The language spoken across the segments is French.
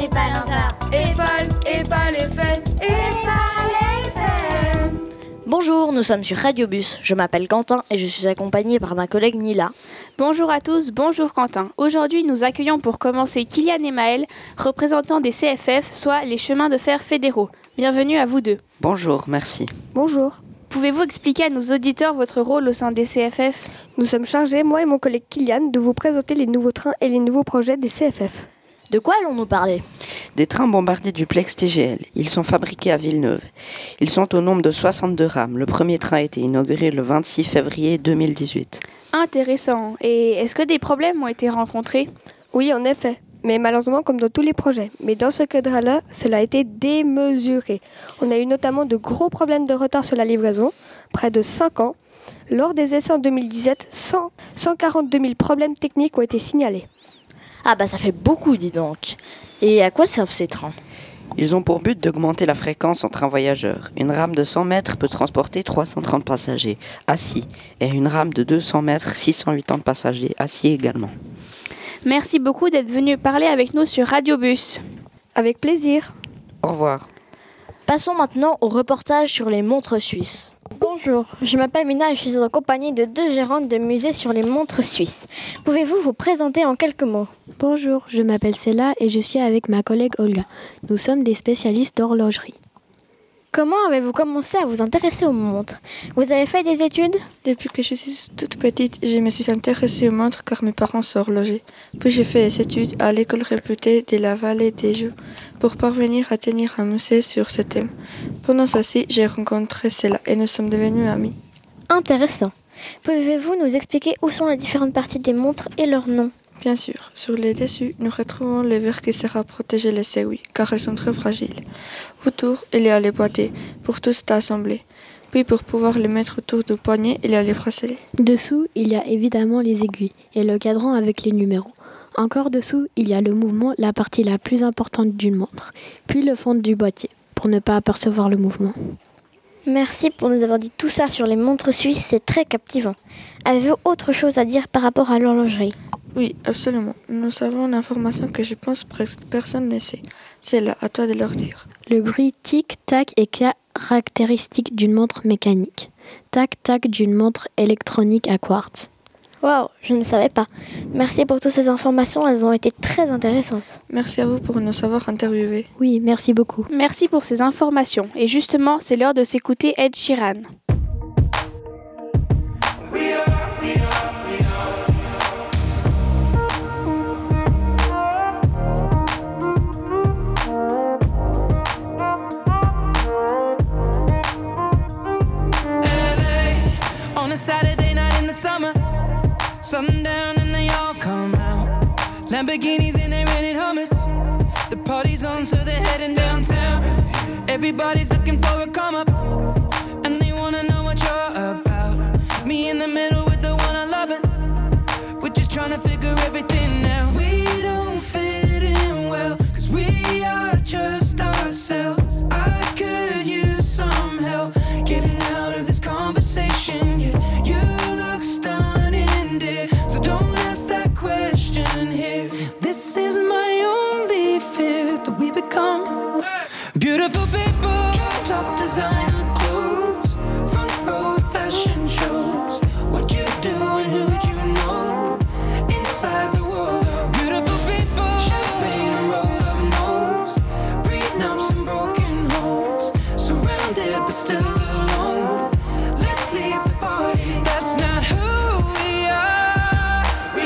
Epalanza. Épale FM. Bonjour, nous sommes sur Radiobus. Je m'appelle Quentin et je suis accompagné par ma collègue Nila. Bonjour à tous, bonjour Quentin. Aujourd'hui, nous accueillons pour commencer Kylian et Maël, représentants des CFF, soit les chemins de fer fédéraux. Bienvenue à vous deux. Bonjour, merci. Bonjour. Pouvez-vous expliquer à nos auditeurs votre rôle au sein des CFF ? Nous sommes chargés, moi et mon collègue Kylian, de vous présenter les nouveaux trains et les nouveaux projets des CFF. De quoi allons-nous parler ? Des trains bombardiers duplex TGL. Ils sont fabriqués à Villeneuve. Ils sont au nombre de 62 rames. Le premier train a été inauguré le 26 février 2018. Intéressant. Et est-ce que des problèmes ont été rencontrés ? Oui, en effet. Mais malheureusement, comme dans tous les projets. Mais dans ce cadre-là, cela a été démesuré. On a eu notamment de gros problèmes de retard sur la livraison, près de 5 ans. Lors des essais en 2017, 142 000 problèmes techniques ont été signalés. Ah bah ça fait beaucoup, dis donc. Et à quoi servent ces trains ? Ils ont pour but d'augmenter la fréquence en train voyageur. Une rame de 100 mètres peut transporter 330 passagers assis. Et une rame de 200 mètres, 680 passagers assis également. Merci beaucoup d'être venu parler avec nous sur Radiobus. Avec plaisir. Au revoir. Passons maintenant au reportage sur les montres suisses. Bonjour, je m'appelle Mina et je suis en compagnie de 2 gérantes de musées sur les montres suisses. Pouvez-vous vous présenter en quelques mots ? Bonjour, je m'appelle Cella et je suis avec ma collègue Olga. Nous sommes des spécialistes d'horlogerie. Comment avez-vous commencé à vous intéresser aux montres ? Vous avez fait des études ? Depuis que je suis toute petite, je me suis intéressée aux montres car mes parents sont horlogers. Puis j'ai fait des études à l'école réputée de la Vallée des Jeux pour parvenir à tenir un musée sur ce thème. Pendant ceci, j'ai rencontré Cella et nous sommes devenus amis. Intéressant. Pouvez-vous nous expliquer où sont les différentes parties des montres et leurs noms ? Bien sûr, sur les dessus, nous retrouvons les verres qui servent à protéger les aiguilles, car elles sont très fragiles. Autour, il y a les boîtiers, pour tous assembler. Puis pour pouvoir les mettre autour du poignet, il y a les bracelets. Dessous, il y a évidemment les aiguilles et le cadran avec les numéros. Encore dessous, il y a le mouvement, la partie la plus importante d'une montre. Puis le fond du boîtier, pour ne pas apercevoir le mouvement. Merci pour nous avoir dit tout ça sur les montres suisses, c'est très captivant. Avez-vous autre chose à dire par rapport à l'horlogerie ? Oui, absolument. Nous avons une information que je pense presque personne ne sait. C'est là, à toi de leur dire. Le bruit tic-tac est caractéristique d'une montre mécanique. Tac-tac d'une montre électronique à quartz. Waouh, je ne savais pas. Merci pour toutes ces informations, elles ont été très intéressantes. Merci à vous pour nous avoir interviewés. Oui, merci beaucoup. Merci pour ces informations. Et justement, c'est l'heure de s'écouter Ed Sheeran. Saturday night in the summer, sundown and they all come out. Lamborghinis and they rented Hummers. The party's on, so they're heading downtown. Everybody's looking for a come up, and they wanna know what you're about. Me in the middle with the one I love it. We're just trying to figure everything out. We don't fit in well, 'cause we are just ourselves. I could use some help getting out of this conversation. Yeah, you look stunning, dear, so don't ask that question here. This is my only fear, that we become beautiful people. Top designer clothes, front row fashion shows. What you do and who'd you know? Inside the world of beautiful people. Champagne and rolled up nose, prenups and broken homes. Surrounded but still alone. Let's leave the party. That's not who we are.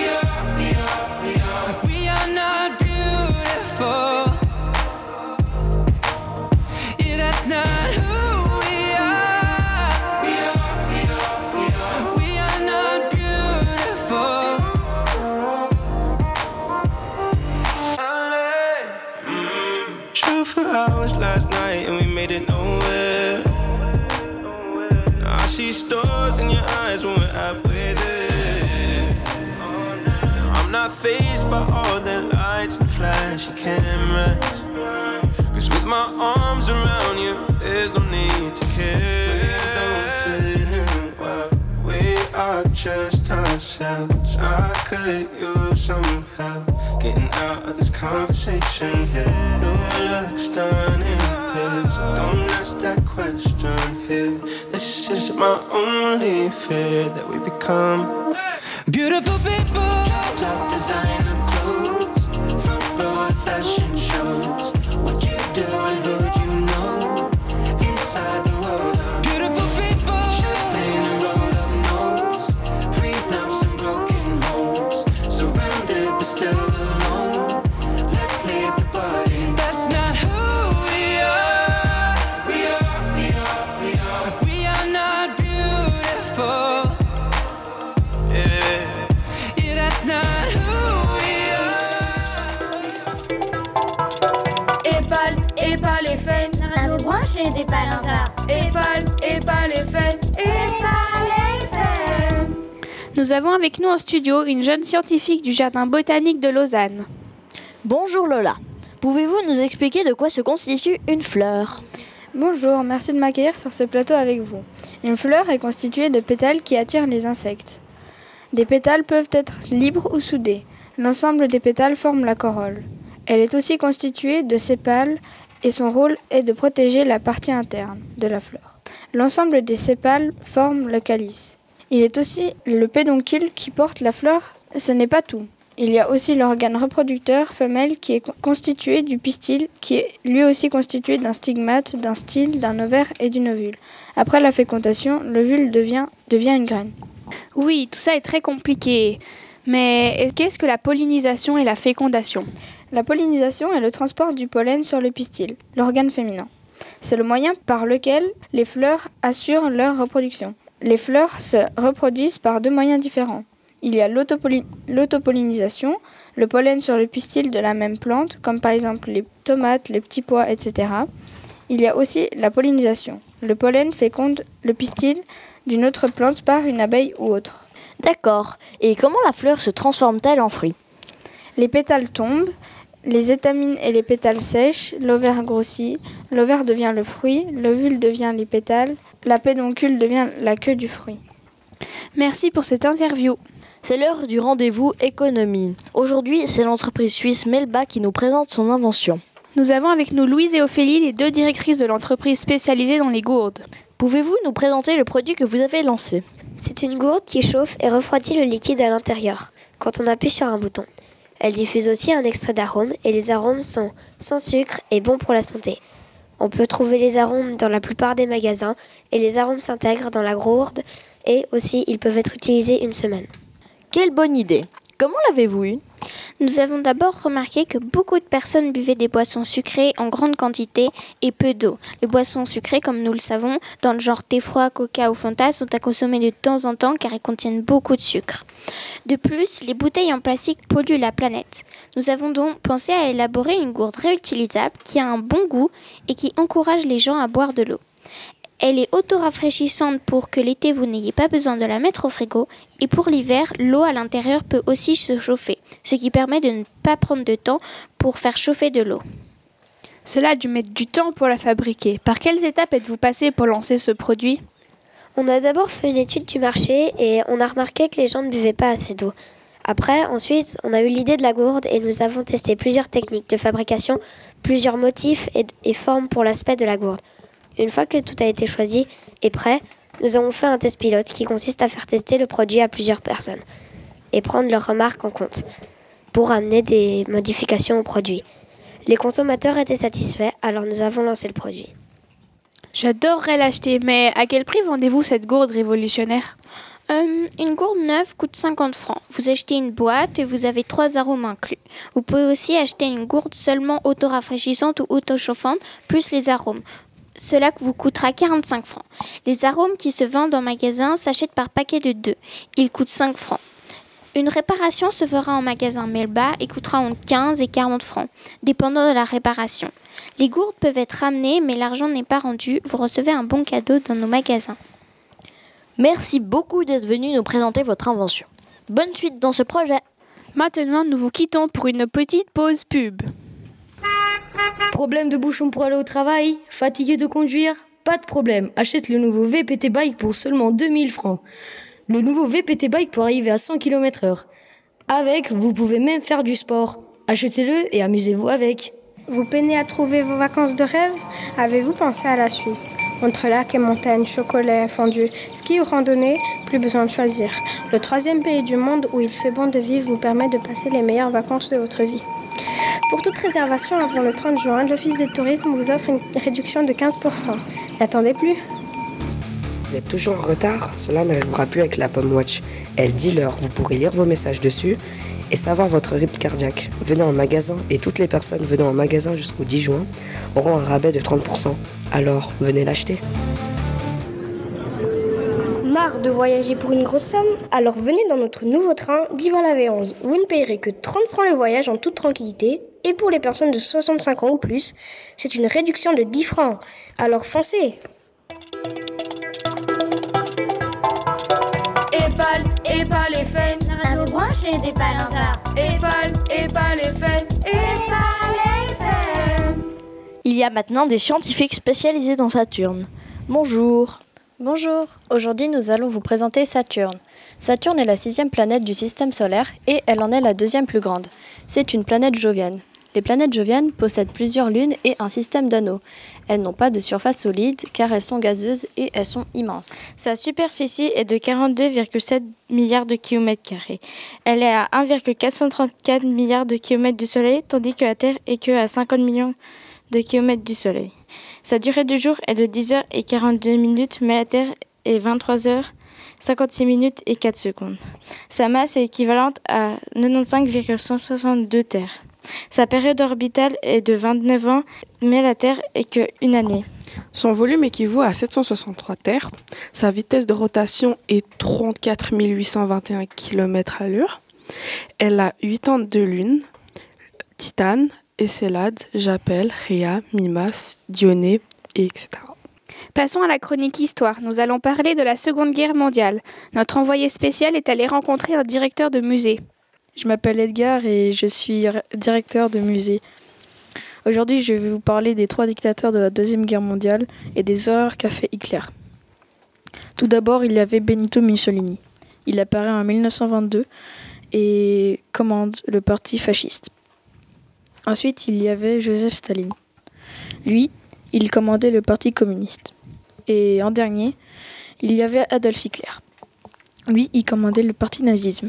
We are not beautiful. Yeah, that's not who we are. We are not beautiful. Drove for hours last night and we made it nowhere. I see stars in your eyes when we're halfway there. I'm not fazed by all the lights and flashy cameras, 'cause with my arms around you, there's no need to care. We don't fit in well. We are just ourselves. I could use some help getting out of this conversation here. Your looks done in pills. Don't ask that question here. This is my only fear, that we become beautiful people. Top designer clothes, front row at fashion shows. What you do and who'd you know? Inside the world of beautiful people. Champagne and rolled up nose, prenups and broken homes. Surrounded but still alone. Let's leave the party. That's not who we are. We are not beautiful. Yeah, that's not who we are. Épale et fun. Radio branchée des Palanzars. Épale et fun. Nous avons avec nous en studio une jeune scientifique du jardin botanique de Lausanne. Bonjour Lola. Pouvez-vous nous expliquer de quoi se constitue une fleur ? Bonjour, merci de m'accueillir sur ce plateau avec vous. Une fleur est constituée de pétales qui attirent les insectes. Des pétales peuvent être libres ou soudés. L'ensemble des pétales forme la corolle. Elle est aussi constituée de sépales et son rôle est de protéger la partie interne de la fleur. L'ensemble des sépales forme le calice. Il est aussi le pédoncule qui porte la fleur. Ce n'est pas tout. Il y a aussi l'organe reproducteur femelle qui est constitué du pistil, qui est lui aussi constitué d'un stigmate, d'un style, d'un ovaire et d'une ovule. Après la fécondation, l'ovule devient une graine. Oui, tout ça est très compliqué. Mais qu'est-ce que la pollinisation et la fécondation ? La pollinisation est le transport du pollen sur le pistil, l'organe féminin. C'est le moyen par lequel les fleurs assurent leur reproduction. Les fleurs se reproduisent par deux moyens différents. Il y a l'autopollinisation, le pollen sur le pistil de la même plante, comme par exemple les tomates, les petits pois, etc. Il y a aussi la pollinisation. Le pollen féconde le pistil d'une autre plante par une abeille ou autre. D'accord. Et comment la fleur se transforme-t-elle en fruit ? Les pétales tombent, les étamines et les pétales sèchent, l'ovaire grossit, l'ovaire devient le fruit, l'ovule devient les pétales, la pédoncule devient la queue du fruit. Merci pour cette interview. C'est l'heure du rendez-vous économie. Aujourd'hui, c'est l'entreprise suisse Melba qui nous présente son invention. Nous avons avec nous Louise et Ophélie, les deux directrices de l'entreprise spécialisée dans les gourdes. Pouvez-vous nous présenter le produit que vous avez lancé ? C'est une gourde qui chauffe et refroidit le liquide à l'intérieur quand on appuie sur un bouton. Elle diffuse aussi un extrait d'arômes et les arômes sont sans sucre et bons pour la santé. On peut trouver les arômes dans la plupart des magasins et les arômes s'intègrent dans la gourde et aussi ils peuvent être utilisés une semaine. Quelle bonne idée! Comment l'avez-vous eu? Nous avons d'abord remarqué que beaucoup de personnes buvaient des boissons sucrées en grande quantité et peu d'eau. Les boissons sucrées, comme nous le savons, dans le genre thé froid, coca ou Fanta, sont à consommer de temps en temps car elles contiennent beaucoup de sucre. De plus, les bouteilles en plastique polluent la planète. Nous avons donc pensé à élaborer une gourde réutilisable qui a un bon goût et qui encourage les gens à boire de l'eau. Elle est auto-rafraîchissante pour que l'été vous n'ayez pas besoin de la mettre au frigo et pour l'hiver, l'eau à l'intérieur peut aussi se chauffer, ce qui permet de ne pas prendre de temps pour faire chauffer de l'eau. Cela a dû mettre du temps pour la fabriquer. Par quelles étapes êtes-vous passé pour lancer ce produit ? On a d'abord fait une étude du marché et on a remarqué que les gens ne buvaient pas assez d'eau. Ensuite, on a eu l'idée de la gourde et nous avons testé plusieurs techniques de fabrication, plusieurs motifs et formes pour l'aspect de la gourde. Une fois que tout a été choisi et prêt, nous avons fait un test pilote qui consiste à faire tester le produit à plusieurs personnes et prendre leurs remarques en compte pour amener des modifications au produit. Les consommateurs étaient satisfaits, alors nous avons lancé le produit. J'adorerais l'acheter, mais à quel prix vendez-vous cette gourde révolutionnaire ? Une gourde neuve coûte 50 francs. Vous achetez une boîte et vous avez 3 arômes inclus. Vous pouvez aussi acheter une gourde seulement auto-rafraîchissante ou auto-chauffante, plus les arômes. Cela vous coûtera 45 francs. Les arômes qui se vendent en magasin s'achètent par paquet de 2. Ils coûtent 5 francs. Une réparation se fera en magasin Melba et coûtera entre 15 et 40 francs, dépendant de la réparation. Les gourdes peuvent être ramenées, mais l'argent n'est pas rendu. Vous recevez un bon cadeau dans nos magasins. Merci beaucoup d'être venu nous présenter votre invention. Bonne suite dans ce projet. Maintenant, nous vous quittons pour une petite pause pub. Problème de bouchon pour aller au travail? Fatigué de conduire? Pas de problème, achète le nouveau VPT Bike pour seulement 2000 francs. le nouveau VPT Bike pour arriver à 100 km/h. Avec, vous pouvez même faire du sport. Achetez-le et amusez-vous avec. Vous peinez à trouver vos vacances de rêve? Avez-vous pensé à la Suisse? Entre lacs et montagnes, chocolat, fondue, ski ou randonnée, plus besoin de choisir. Le 3e pays du monde où il fait bon de vivre vous permet de passer les meilleures vacances de votre vie. Pour toute réservation avant le 30 juin, l'Office du tourisme vous offre une réduction de 15%. N'attendez plus. Vous êtes toujours en retard? Cela n'arrivera plus avec l'Apple Watch. Elle dit l'heure, vous pourrez lire vos messages dessus et savoir votre rythme cardiaque. Venez en magasin et toutes les personnes venant en magasin jusqu'au 10 juin auront un rabais de 30%. Alors, venez l'acheter. Marre de voyager pour une grosse somme? Alors venez dans notre nouveau train Diva la V11. Vous ne payerez que 30 francs le voyage en toute tranquillité. Et pour les personnes de 65 ans ou plus, c'est une réduction de 10 francs. Alors foncez! Épale et fun. Radio branchée des Palanzars. Épale et fun. Il y a maintenant des scientifiques spécialisés dans Saturne. Bonjour. Bonjour, aujourd'hui nous allons vous présenter Saturne. Saturne est la 6e planète du système solaire et elle en est la 2e plus grande. C'est une planète jovienne. Les planètes joviennes possèdent plusieurs lunes et un système d'anneaux. Elles n'ont pas de surface solide car elles sont gazeuses et elles sont immenses. Sa superficie est de 42,7 milliards de kilomètres carrés. Elle est à 1,434 milliards de kilomètres du Soleil, tandis que la Terre est que à 50 millions de kilomètres du Soleil. Sa durée de jour est de 10h42, mais la Terre est 23h56 et 4 secondes. Sa masse est équivalente à 95,162 terres. Sa période orbitale est de 29 ans, mais la Terre est que une année. Son volume équivaut à 763 terres. Sa vitesse de rotation est 34 821 km à l'heure. Elle a 82 lunes, Titane, Encelade, Japelle, Rhea, Mimas, Dionée, etc. Passons à la chronique Histoire. Nous allons parler de la Seconde Guerre mondiale. Notre envoyé spécial est allé rencontrer un directeur de musée. Je m'appelle Edgar et je suis directeur de musée. Aujourd'hui, je vais vous parler des 3 dictateurs de la Deuxième Guerre mondiale et des horreurs qu'a fait Hitler. Tout d'abord, il y avait Benito Mussolini. Il apparaît en 1922 et commande le parti fasciste. Ensuite, il y avait Joseph Staline. Lui, il commandait le parti communiste. Et en dernier, il y avait Adolf Hitler. Lui, il commandait le parti naziste.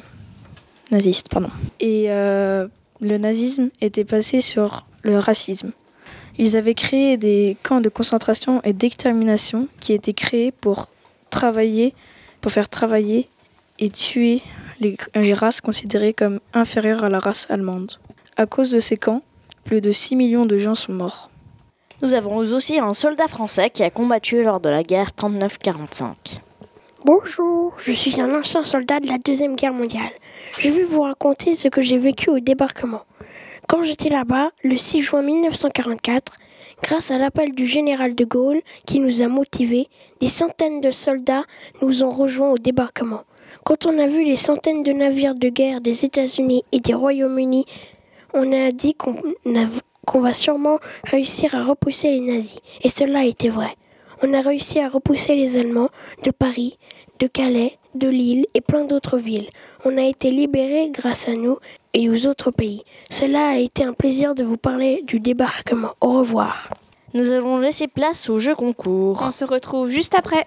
Et le nazisme était passé sur le racisme. Ils avaient créé des camps de concentration et d'extermination qui étaient créés pour faire travailler et tuer les races considérées comme inférieures à la race allemande. À cause de ces camps, plus de 6 millions de gens sont morts. Nous avons aussi un soldat français qui a combattu lors de la guerre 39-45. Bonjour, je suis un ancien soldat de la Deuxième Guerre mondiale. Je vais vous raconter ce que j'ai vécu au débarquement. Quand j'étais là-bas, le 6 juin 1944, grâce à l'appel du général de Gaulle qui nous a motivés, des centaines de soldats nous ont rejoints au débarquement. Quand on a vu les centaines de navires de guerre des États-Unis et des Royaumes-Unis, on a dit qu'on va sûrement réussir à repousser les nazis. Et cela a été vrai. On a réussi à repousser les Allemands de Paris, de Calais, de Lille et plein d'autres villes. On a été libérés grâce à nous et aux autres pays. Cela a été un plaisir de vous parler du débarquement. Au revoir. Nous allons laisser place au jeu concours. On se retrouve juste après.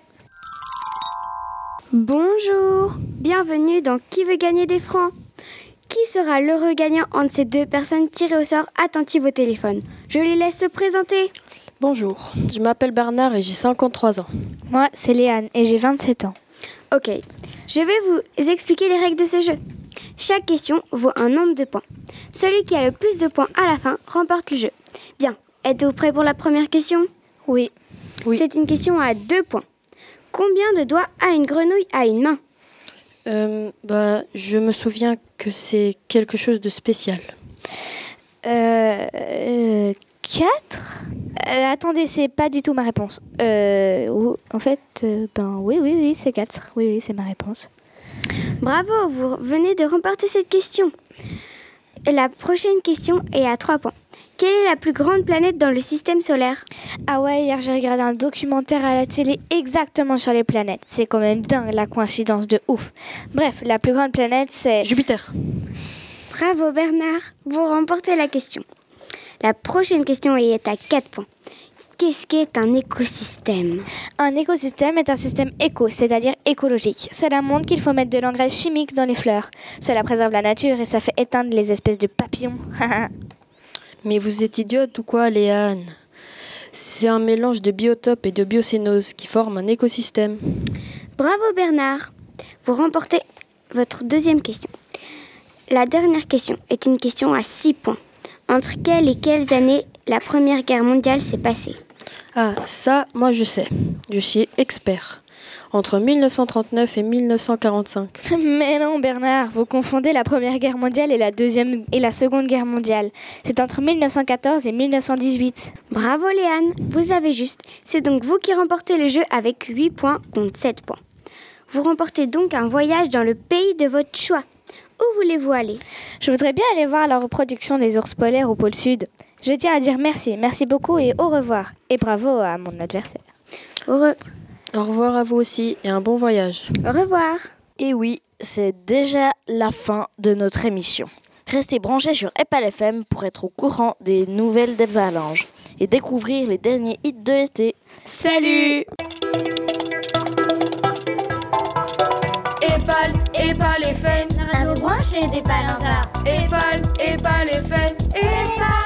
Bonjour, bienvenue dans Qui veut gagner des francs? Qui sera l'heureux gagnant entre ces 2 personnes tirées au sort attentives au téléphone? Je les laisse se présenter. Bonjour, je m'appelle Bernard et j'ai 53 ans. Moi, c'est Léane et j'ai 27 ans. Ok, je vais vous expliquer les règles de ce jeu. Chaque question vaut un nombre de points. Celui qui a le plus de points à la fin remporte le jeu. Bien, êtes-vous prêts pour la première question? Oui. C'est une question à 2 points. Combien de doigts a une grenouille à une main? Je me souviens que c'est quelque chose de spécial. 4 Attendez, c'est pas du tout ma réponse. En fait, oui, c'est 4. Oui, c'est ma réponse. Bravo, vous venez de remporter cette question. La prochaine question est à 3 points. Quelle est la plus grande planète dans le système solaire? Ah ouais, hier j'ai regardé un documentaire à la télé exactement sur les planètes. C'est quand même dingue la coïncidence de ouf. Bref, la plus grande planète c'est Jupiter. Bravo Bernard, vous remportez la question. La prochaine question est à 4 points. Qu'est-ce qu'est un écosystème? Un écosystème est un système éco, c'est-à-dire écologique. Cela montre qu'il faut mettre de l'engrais chimique dans les fleurs. Cela préserve la nature et ça fait éteindre les espèces de papillons. Mais vous êtes idiote ou quoi, Léane? C'est un mélange de biotope et de biocénose qui forme un écosystème. Bravo Bernard, vous remportez votre deuxième question. La dernière question est une question à 6 points. Entre quelles et quelles années la Première Guerre mondiale s'est passée? Ah, ça, moi je sais. Je suis expert. Entre 1939 et 1945. Mais non Bernard, vous confondez la Première Guerre mondiale et la Seconde Guerre mondiale. C'est entre 1914 et 1918. Bravo Léane, vous avez juste. C'est donc vous qui remportez le jeu avec 8 points contre 7 points. Vous remportez donc un voyage dans le pays de votre choix. Où voulez-vous aller? Je voudrais bien aller voir la reproduction des ours polaires au pôle sud. Je tiens à dire merci beaucoup et au revoir. Et bravo à mon adversaire. Au revoir à vous aussi et un bon voyage. Au revoir. Et oui, c'est déjà la fin de notre émission. Restez branchés sur EPAL FM pour être au courant des nouvelles des Valanges et découvrir les derniers hits de l'été. Salut! EPAL FM, la radio branchée des Palanzars. EPAL FM, EPAL.